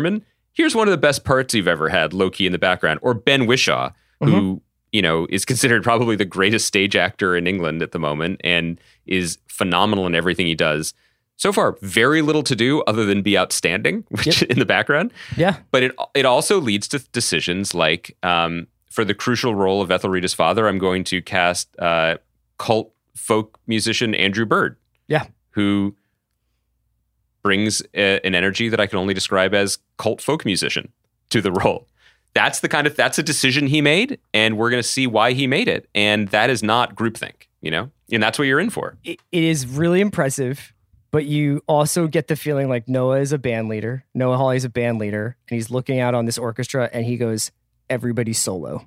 here's one of the best parts you've ever had, low-key in the background. Or Ben Whishaw, who, is considered probably the greatest stage actor in England at the moment and is phenomenal in everything he does. So far, very little to do other than be outstanding, which in the background. Yeah. But it also leads to decisions like, for the crucial role of Ethelreda's father, I'm going to cast cult folk musician Andrew Bird. Yeah. Who brings an energy that I can only describe as cult folk musician to the role. That's a decision he made, and we're going to see why he made it. And that is not groupthink, and that's what you're in for. It is really impressive, but you also get the feeling like Noah is a band leader. Noah Hawley is a band leader, and he's looking out on this orchestra and he goes, everybody solo.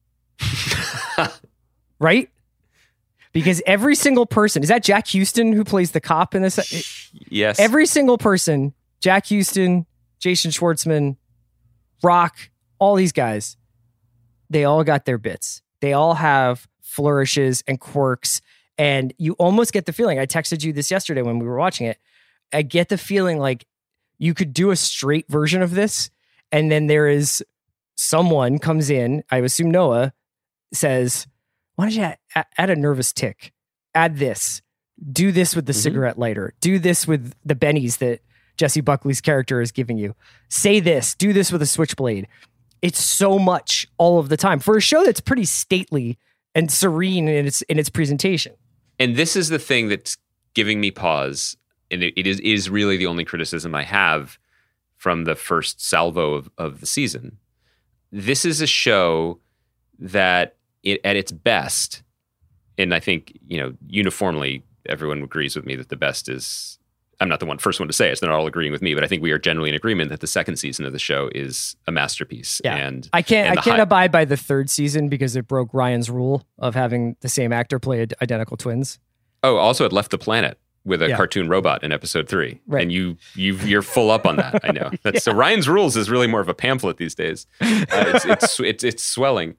Right? Because every single person, is that Jack Houston who plays the cop in this? Yes. Every single person, Jack Houston, Jason Schwartzman, Rock, all these guys, they all got their bits. They all have flourishes and quirks. And you almost get the feeling, I texted you this yesterday when we were watching it, I get the feeling like you could do a straight version of this, and then there is someone comes in, I assume Noah, says, why don't you add a nervous tick? Add this. Do this with the cigarette lighter. Do this with the bennies that Jesse Buckley's character is giving you. Say this. Do this with a switchblade. It's so much all of the time for a show that's pretty stately and serene in its presentation. And this is the thing that's giving me pause. And it is really the only criticism I have from the first salvo of the season. This is a show that at its best, and I think, uniformly everyone agrees with me that the best is, I'm not the first one to say it, so they're not all agreeing with me, but I think we are generally in agreement that the second season of the show is a masterpiece. Yeah. And I can't abide by the third season because it broke Ryan's rule of having the same actor play identical twins. Oh, also it left the planet with a cartoon robot in episode 3. Right. And you're full up on that. I know. So Ryan's rules is really more of a pamphlet these days. It's swelling.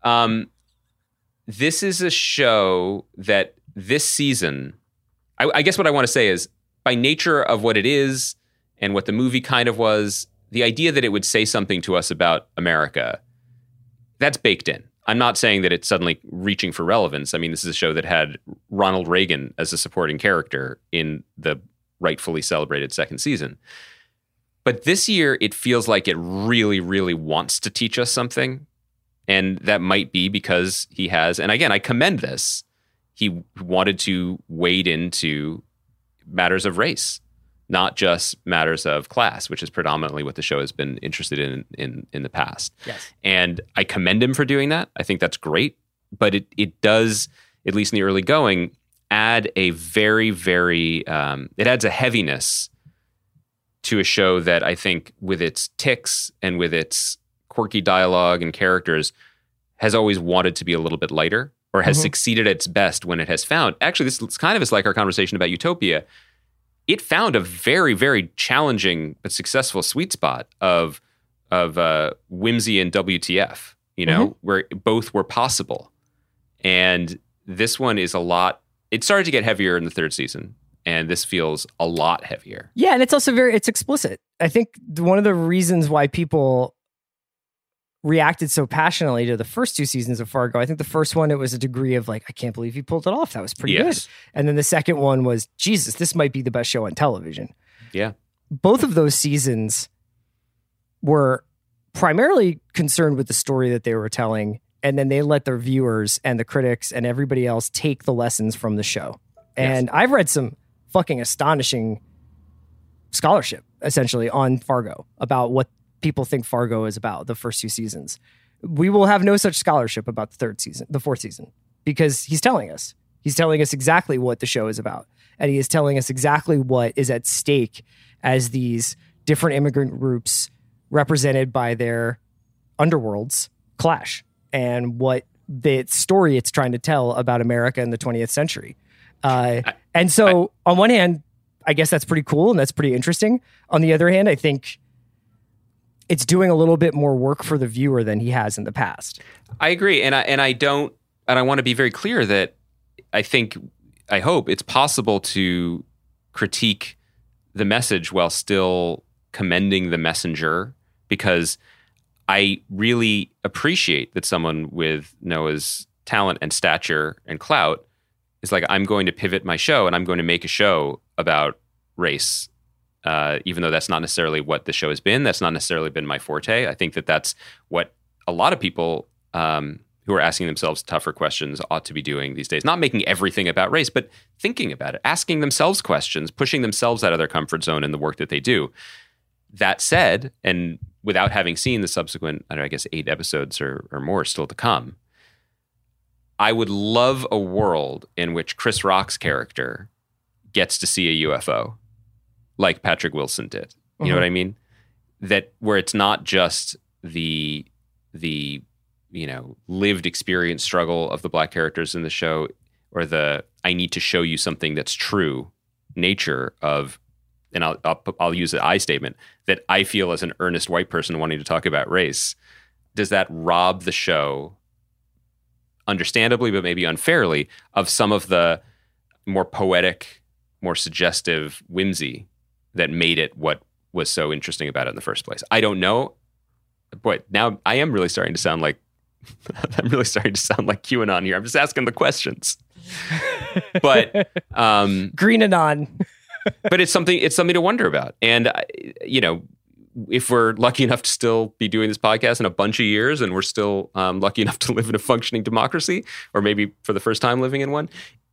This is a show that this season, I guess what I want to say is, by nature of what it is and what the movie kind of was, the idea that it would say something to us about America, that's baked in. I'm not saying that it's suddenly reaching for relevance. I mean, this is a show that had Ronald Reagan as a supporting character in the rightfully celebrated second season. But this year, it feels like it really, really wants to teach us something. And that might be because he has, and again, I commend this, he wanted to wade into matters of race, not just matters of class, which is predominantly what the show has been interested in the past. Yes. And I commend him for doing that. I think that's great. But it does, at least in the early going, add a very, very, it adds a heaviness to a show that I think with its tics and with its quirky dialogue and characters has always wanted to be a little bit lighter, or has succeeded at its best when it has found, actually this kind of is like our conversation about Utopia. It found a very, very challenging but successful sweet spot of whimsy and WTF, where both were possible. And this one is it started to get heavier in the third season, and this feels a lot heavier. Yeah, and it's also it's explicit. I think one of the reasons why people reacted so passionately to the first two seasons of Fargo, I think the first one, it was a degree of like, I can't believe you pulled it off. That was pretty good. And then the second one was, Jesus, this might be the best show on television. Yeah. Both of those seasons were primarily concerned with the story that they were telling, and then they let their viewers and the critics and everybody else take the lessons from the show. And I've read some fucking astonishing scholarship, essentially, on Fargo about what people think Fargo is about, the first two seasons. We will have no such scholarship about the fourth season, because he's telling us exactly what the show is about. And he is telling us exactly what is at stake as these different immigrant groups represented by their underworlds clash, and what the story it's trying to tell about America in the 20th century. And so on one hand, I guess that's pretty cool and that's pretty interesting. On the other hand, I think it's doing a little bit more work for the viewer than he has in the past. I agree. And I want to be very clear that I hope it's possible to critique the message while still commending the messenger because I really appreciate that someone with Noah's talent and stature and clout is like, I'm going to pivot my show and I'm going to make a show about race, even though that's not necessarily what the show has been. That's not necessarily been my forte. I think that that's what a lot of people who are asking themselves tougher questions ought to be doing these days. Not making everything about race, but thinking about it, asking themselves questions, pushing themselves out of their comfort zone in the work that they do. That said, and without having seen the subsequent, I guess 8 episodes or more still to come, I would love a world in which Chris Rock's character gets to see a UFO like Patrick Wilson did. You know what I mean? That where it's not just the lived experience struggle of the black characters in the show, or the I need to show you something that's true nature of, and I'll use the I statement, that I feel as an earnest white person wanting to talk about race. Does that rob the show, understandably but maybe unfairly, of some of the more poetic, more suggestive whimsy that made it what was so interesting about it in the first place? I don't know. Boy, now I am really starting to sound like QAnon here. I'm just asking the questions. But green anon. But it's something to wonder about. And if we're lucky enough to still be doing this podcast in a bunch of years, and we're still lucky enough to live in a functioning democracy, or maybe for the first time living in one,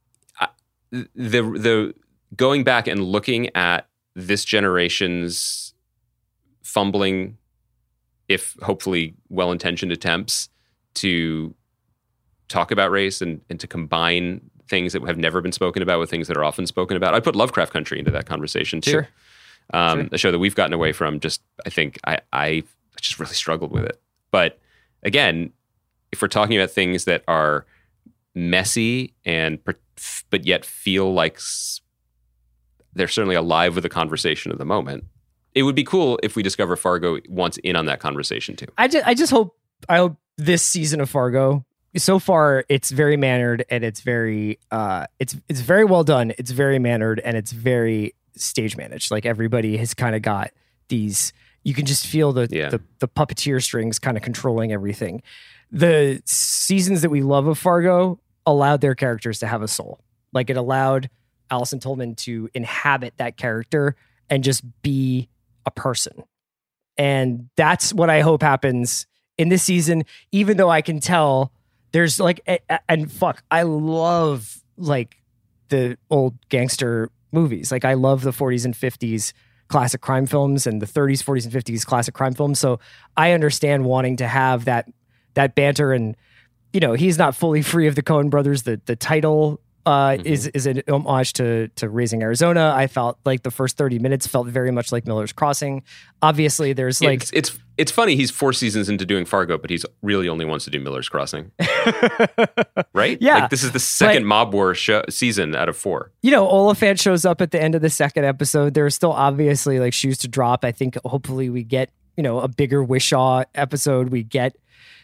the going back and looking at this generation's fumbling, if hopefully well-intentioned attempts to talk about race and to combine things that have never been spoken about with things that are often spoken about. I put Lovecraft Country into that conversation too. Sure. A show that we've gotten away from. I think I just really struggled with it. But again, if we're talking about things that are messy but yet feel like they're certainly alive with the conversation of the moment, it would be cool if we discover Fargo wants in on that conversation too. I hope this season of Fargo, so far, it's very mannered and it's very it's very well done. It's very mannered and it's very stage managed. Like everybody has kind of got these. You can just feel the puppeteer strings kind of controlling everything. The seasons that we love of Fargo allowed their characters to have a soul. Like it allowed Allison Tolman to inhabit that character and just be a person. And that's what I hope happens in this season, even though I can tell there's like, and fuck, I love like the old gangster movies. Like I love the 40s and 50s classic crime films and the 30s, 40s and 50s classic crime films. So I understand wanting to have that banter, and he's not fully free of the Coen brothers. The title is an homage to Raising Arizona. I felt like the first 30 minutes felt very much like Miller's Crossing. Obviously, there's like it's funny. He's 4 seasons into doing Fargo, but he's really only wants to do Miller's Crossing, right? Yeah, like this is the second Mob War season out of 4. Oliphant shows up at the end of the second episode. There's still obviously like shoes to drop. I think hopefully we get a bigger Wishaw episode. We get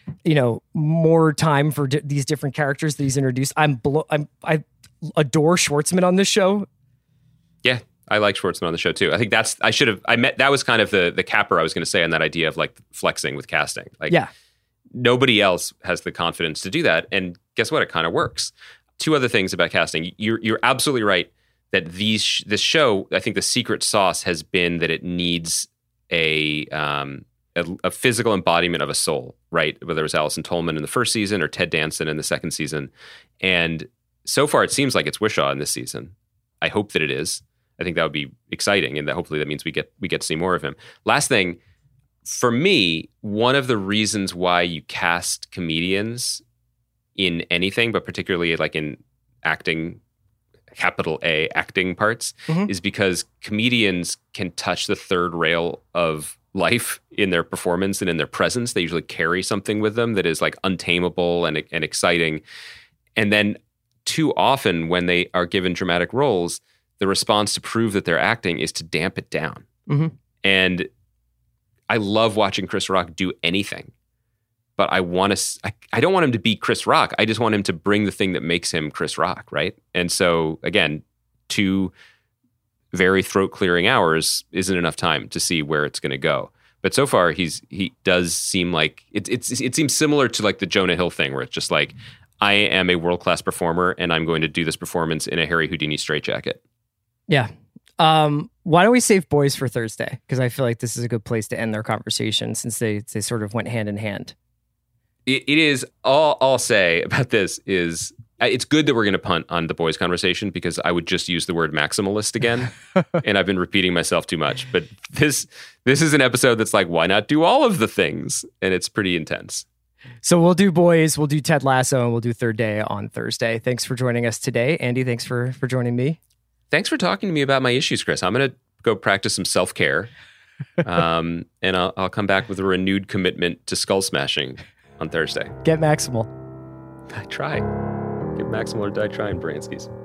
more time for these different characters that he's introduced. I adore Schwartzman on this show. Yeah, I like Schwartzman on the show too. I think that was kind of the capper I was going to say on that idea of like flexing with casting. Like, nobody else has the confidence to do that, and guess what? It kind of works. 2 other things about casting. You're absolutely right that this show, I think the secret sauce has been that it needs a physical embodiment of a soul, right? Whether it was Allison Tolman in the first season or Ted Danson in the second season. And so far it seems like it's Wishaw in this season. I hope that it is. I think that would be exciting, and that hopefully that means we get to see more of him. Last thing, for me, one of the reasons why you cast comedians in anything, but particularly like in acting, capital A acting parts, is because comedians can touch the third rail of life in their performance and in their presence. They usually carry something with them that is like untamable and exciting. And then too often when they are given dramatic roles, the response to prove that they're acting is to damp it down. And I love watching Chris Rock do anything, but I don't want him to be Chris Rock. I just want him to bring the thing that makes him Chris Rock, right? And so again, 2 very throat-clearing hours isn't enough time to see where it's going to go. But so far, he does seem like it seems similar to like the Jonah Hill thing, where it's just like, I am a world-class performer and I'm going to do this performance in a Harry Houdini straitjacket. Yeah. Why don't we save boys for Thursday? Because I feel like this is a good place to end their conversation since they sort of went hand in hand. It is, all I'll say about this is it's good that we're going to punt on the boys conversation because I would just use the word maximalist again. And I've been repeating myself too much. But this is an episode that's like, why not do all of the things? And it's pretty intense. So we'll do boys, we'll do Ted Lasso, and we'll do Third Day on Thursday. Thanks for joining us today. Andy, thanks for joining me. Thanks for talking to me about my issues, Chris. I'm going to go practice some self-care. And I'll come back with a renewed commitment to skull smashing on Thursday. Get maximal. I try. Get maximal or die trying, Branskis.